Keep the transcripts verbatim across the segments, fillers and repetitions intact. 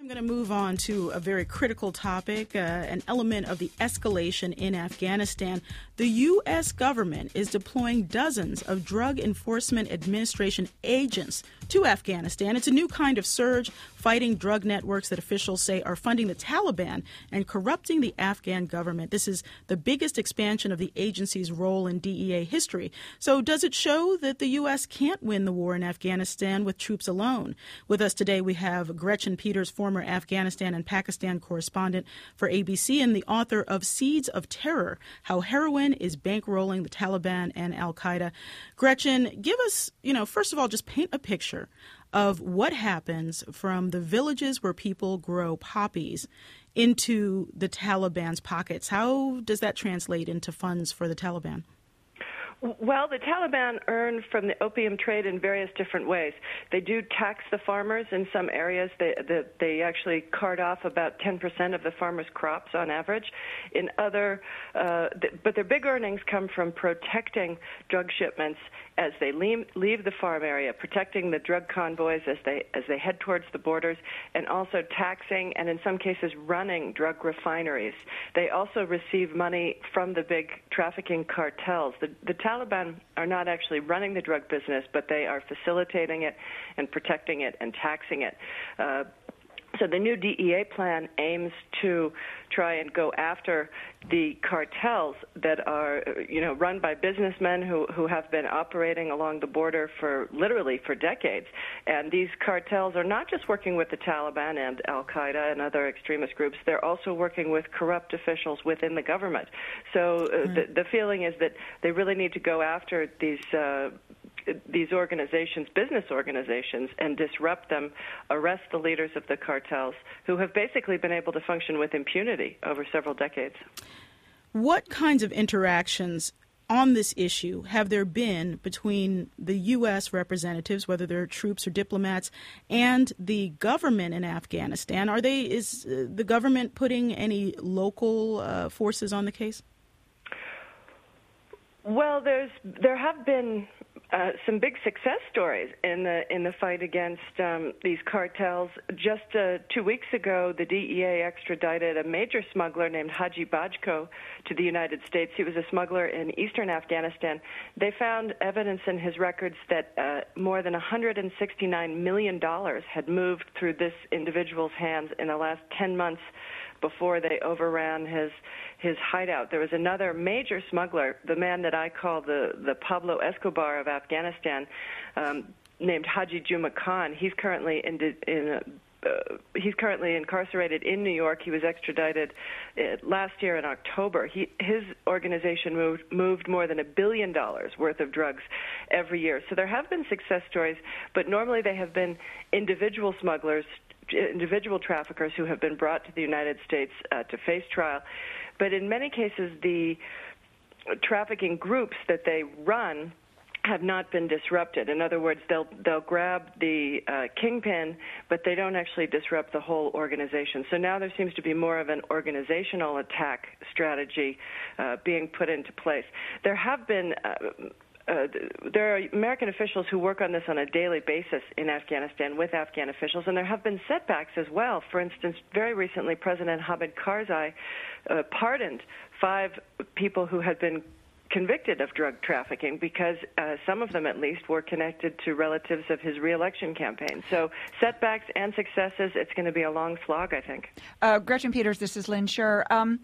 I'm going to move on to a very critical topic, uh, an element of the escalation in Afghanistan. The U S government is deploying dozens of Drug Enforcement Administration agents to Afghanistan. It's a new kind of surge, fighting drug networks that officials say are funding the Taliban and corrupting the Afghan government. This is the biggest expansion of the agency's role in D E A history. So does it show that the U S can't win the war in Afghanistan with troops alone? With us today, we have Gretchen Peters, former Afghanistan and Pakistan correspondent for A B C and the author of Seeds of Terror, How Heroin is Bankrolling the Taliban and al-Qaeda. Gretchen, give us, you know, first of all, just paint a picture of what happens from the villages where people grow poppies into the Taliban's pockets. How does that translate into funds for the Taliban? Well, the Taliban earn from the opium trade in various different ways. They do tax the farmers in some areas. They, they, they actually cart off about ten percent of the farmers' crops on average. In other, uh, th- but their big earnings come from protecting drug shipments as they leave, leave the farm area, protecting the drug convoys as they as they head towards the borders, and also taxing and in some cases running drug refineries. They also receive money from the big trafficking cartels. The, the Taliban are not actually running the drug business, but they are facilitating it and protecting it and taxing it. Uh, So the new D E A plan aims to try and go after the cartels that are, you know, run by businessmen who, who have been operating along the border for literally for decades. And these cartels are not just working with the Taliban and al-Qaeda and other extremist groups. They're also working with corrupt officials within the government. So uh, mm. the, the feeling is that they really need to go after these uh, these organizations, business organizations, and disrupt them, arrest the leaders of the cartels, who have basically been able to function with impunity over several decades. What kinds of interactions on this issue have there been between the U S representatives, whether they're troops or diplomats, and the government in Afghanistan? Are they, is uh, the government putting any local uh, forces on the case? Well, there's there have been Uh, some big success stories in the in the fight against um, these cartels. Just uh, two weeks ago, the D E A extradited a major smuggler named Haji Bajko to the United States. He was a smuggler in eastern Afghanistan. They found evidence in his records that uh, more than one hundred sixty-nine million dollars had moved through this individual's hands in the last ten months before they overran his his hideout. There was another major smuggler, the man that I call the, the Pablo Escobar of Afghanistan, um, named Haji Juma Khan. He's currently in, in a, uh, he's currently incarcerated in New York. He was extradited uh, last year in October. He, his organization moved, moved more than a billion dollars worth of drugs every year. So there have been success stories, but normally they have been individual smugglers, individual traffickers who have been brought to the United States uh, to face trial. But in many cases, the trafficking groups that they run have not been disrupted. In other words, they'll they'll grab the uh, kingpin, but they don't actually disrupt the whole organization. So now there seems to be more of an organizational attack strategy uh, being put into place. There have been uh, Uh, there are American officials who work on this on a daily basis in Afghanistan with Afghan officials, and there have been setbacks as well. For instance, very recently, President Hamid Karzai uh, pardoned five people who had been convicted of drug trafficking because uh, some of them, at least, were connected to relatives of his re-election campaign. So setbacks and successes, it's going to be a long slog, I think. Uh, Gretchen Peters, this is Lynn Sher. Um,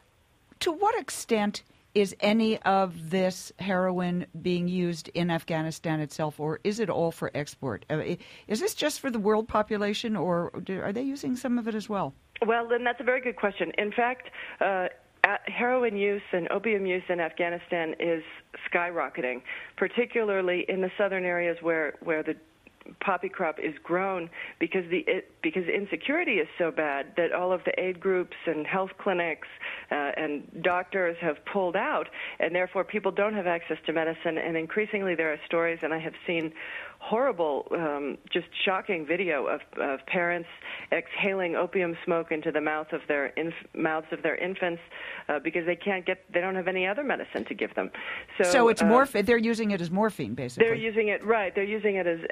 to what extent is any of this heroin being used in Afghanistan itself, or is it all for export? Uh, is this just for the world population, or do, are they using some of it as well? Well, then that's a very good question. In fact, uh, heroin use and opium use in Afghanistan is skyrocketing, particularly in the southern areas where, where the poppy crop is grown, because the it, because insecurity is so bad that all of the aid groups and health clinics uh, and doctors have pulled out, and therefore people don't have access to medicine. And increasingly there are stories, and I have seen horrible, um, just shocking video of, of parents exhaling opium smoke into the mouth of their inf- mouths of their infants uh, because they can't get, they don't have any other medicine to give them. So, so it's uh, morphine. They're using it as morphine, basically. They're using it right. They're using it as, as medicine.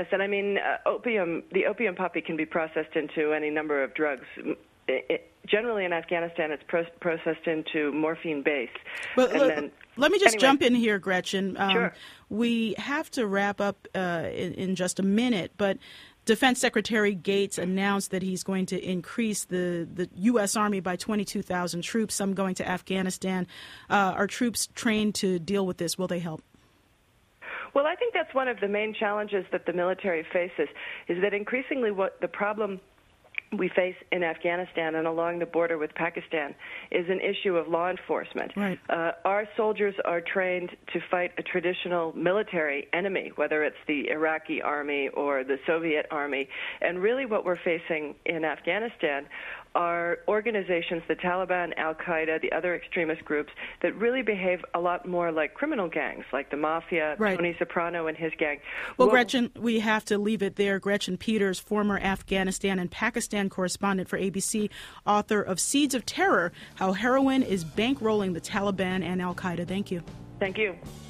and I mean, uh, opium, the opium poppy can be processed into any number of drugs. It, it, generally in Afghanistan, it's pro- processed into morphine base. But and l- then, let me just anyway. jump in here, Gretchen. Um, Sure. We have to wrap up uh, in, in just a minute, but Defense Secretary Gates announced that he's going to increase the, the U S. Army by twenty-two thousand troops, some going to Afghanistan. Uh, are troops trained to deal with this? Will they help? Well, I think that's one of the main challenges that the military faces, is that increasingly what the problem we face in Afghanistan and along the border with Pakistan is an issue of law enforcement. Right. Uh, our soldiers are trained to fight a traditional military enemy, whether it's the Iraqi army or the Soviet army. And really what we're facing in Afghanistan are organizations, the Taliban, Al-Qaeda, the other extremist groups, that really behave a lot more like criminal gangs, like the Mafia, Right. Tony Soprano and his gang. Well, Well, Gretchen, we have to leave it there. Gretchen Peters, former Afghanistan and Pakistan correspondent for A B C, author of Seeds of Terror, How Heroin is Bankrolling the Taliban and Al-Qaeda. Thank you. Thank you.